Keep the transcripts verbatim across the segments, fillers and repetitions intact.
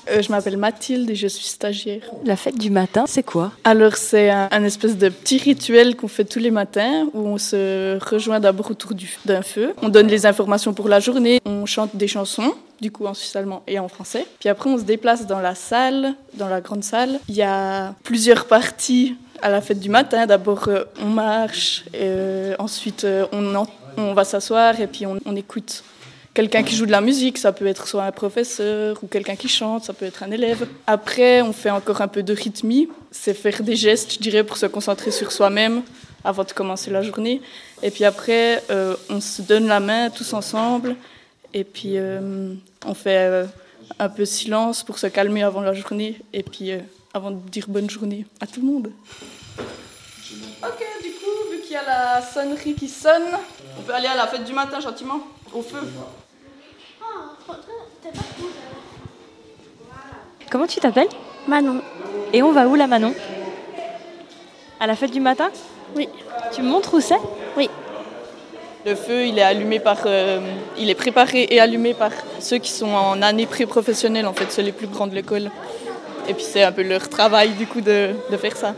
Euh, je m'appelle Mathilde et je suis stagiaire. La fête du matin, c'est quoi? Alors c'est un, un espèce de petit rituel qu'on fait tous les matins où on se rejoint d'abord autour du, d'un feu. On donne les informations pour la journée, on chante des chansons, du coup en suisse allemand et en français. Puis après on se déplace dans la salle, dans la grande salle. Il y a plusieurs parties à la fête du matin. D'abord euh, on marche, euh, ensuite euh, on, en, on va s'asseoir et puis on, on écoute quelqu'un qui joue de la musique, ça peut être soit un professeur ou quelqu'un qui chante, ça peut être un élève. Après, on fait encore un peu de rythmie, c'est faire des gestes, je dirais, pour se concentrer sur soi-même avant de commencer la journée. Et puis après, euh, on se donne la main tous ensemble et puis euh, on fait euh, un peu silence pour se calmer avant la journée et puis euh, avant de dire bonne journée à tout le monde. Ok, du coup, vu qu'il y a la sonnerie qui sonne, on peut aller à la fête du matin gentiment, au feu. Comment tu t'appelles? Manon. Et on va où là, Manon? À la fête du matin? Oui. Tu me montres où c'est? Oui. Le feu, il est allumé par, euh, il est préparé et allumé par ceux qui sont en année pré-professionnelle, en fait, ceux les plus grands de l'école. Et puis c'est un peu leur travail du coup de, de faire ça.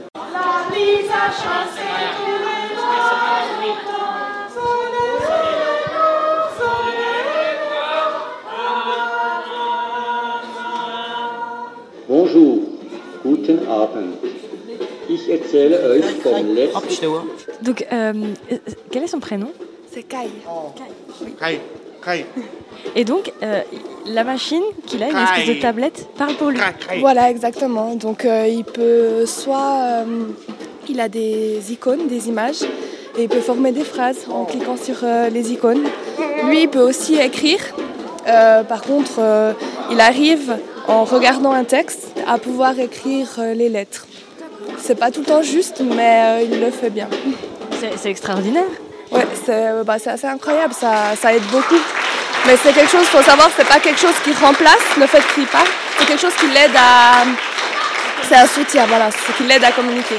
Bonjour, guten Abend. Ich erzähle euch vom letzten... Donc, euh, quel est son prénom? C'est Kai. Kai. Kai. Et donc, euh, la machine qu'il a, une espèce de tablette, parle pour lui. Voilà, exactement. Donc, euh, il peut soit... Euh, il a des icônes, des images, et il peut former des phrases en cliquant sur euh, les icônes. Lui, il peut aussi écrire. Euh, par contre, euh, il arrive, en regardant un texte, à pouvoir écrire euh, les lettres. C'est pas tout le temps juste, mais euh, il le fait bien. C'est, c'est extraordinaire. Ouais, c'est, bah, c'est assez incroyable, ça, ça aide beaucoup. Mais c'est quelque chose, il faut savoir, c'est pas quelque chose qui remplace le fait qu'il parle, c'est quelque chose qui l'aide à... C'est un soutien, voilà, c'est qui l'aide à communiquer.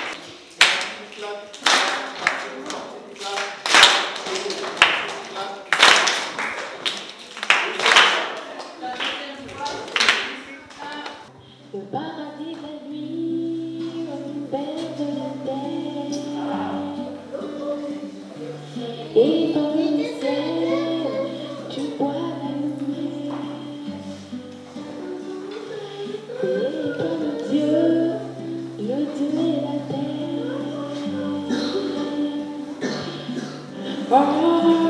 Le paradis de la nuit, au père de la terre. Et dans le ciel, tu vois la lumière. C'est comme Dieu, le Dieu et la terre. Oh,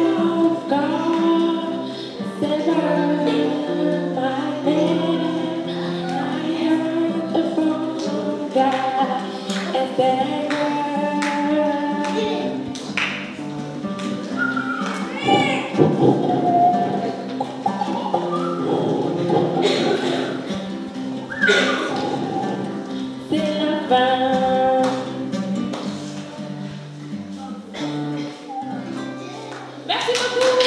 God, c'est le paradis. Merci beaucoup.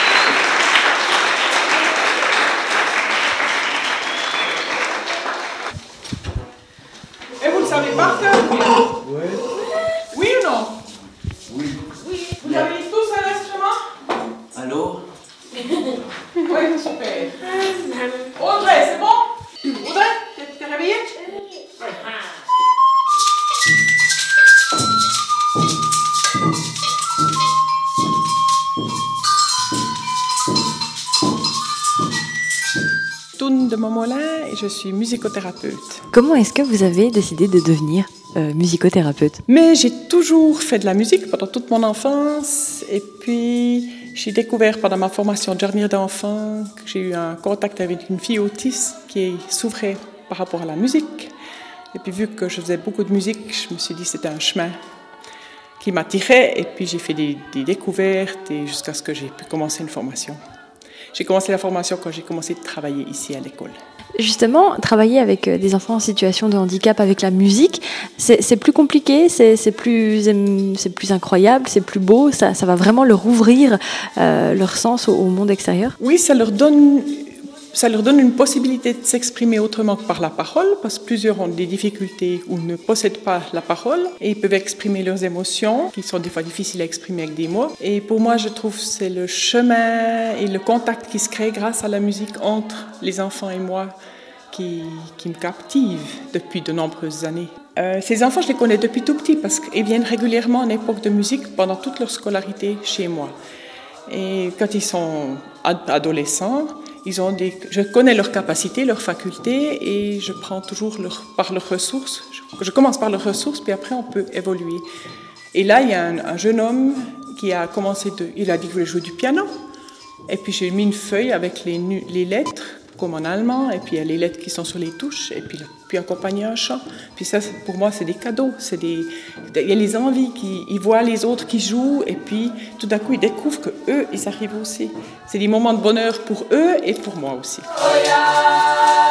Et vous le savez par cœur? Oui. Oui ou non? Oui. Oui. Vous avez tous un instrument? Allô? Oui, super. Audrey, c'est bon? Audrey, t'es, t'es réveillée? Toune de Momolin et je suis musicothérapeute. Comment est-ce que vous avez décidé de devenir euh, musicothérapeute? Mais j'ai toujours fait de la musique pendant toute mon enfance et puis j'ai découvert pendant ma formation de jardinier d'enfants que j'ai eu un contact avec une fille autiste qui s'ouvrait par rapport à la musique. Et puis vu que je faisais beaucoup de musique, je me suis dit que c'était un chemin qui m'attirait et puis j'ai fait des, des découvertes et jusqu'à ce que j'ai pu commencer une formation. J'ai commencé la formation quand j'ai commencé de travailler ici à l'école. Justement, travailler avec des enfants en situation de handicap avec la musique, c'est, c'est plus compliqué, c'est, c'est, plus, c'est plus incroyable, c'est plus beau, ça, ça va vraiment leur ouvrir euh, leur sens au, au monde extérieur? Oui, ça leur donne... Ça leur donne une possibilité de s'exprimer autrement que par la parole, parce que plusieurs ont des difficultés ou ne possèdent pas la parole, et ils peuvent exprimer leurs émotions, qui sont des fois difficiles à exprimer avec des mots. Et pour moi, je trouve que c'est le chemin et le contact qui se crée grâce à la musique entre les enfants et moi, qui, qui me captive depuis de nombreuses années. Euh, ces enfants, je les connais depuis tout petit parce qu'ils viennent régulièrement en époque de musique pendant toute leur scolarité chez moi. Et quand ils sont ad- adolescents, ils ont des, je connais leurs capacités, leurs facultés et je prends toujours leur, par leurs ressources. Je, je commence par leurs ressources, puis après on peut évoluer. Et là, il y a un, un jeune homme qui a commencé, de, il a dit qu'il voulait jouer du piano. Et puis j'ai mis une feuille avec les, les lettres, comme en allemand, et puis il y a les lettres qui sont sur les touches, et puis, puis accompagner un chant. Puis ça, pour moi, c'est des cadeaux. C'est des, il y a les envies, qui, ils voient les autres qui jouent, et puis tout d'un coup, ils découvrent qu'eux, ils arrivent aussi. C'est des moments de bonheur pour eux et pour moi aussi. Oh yeah.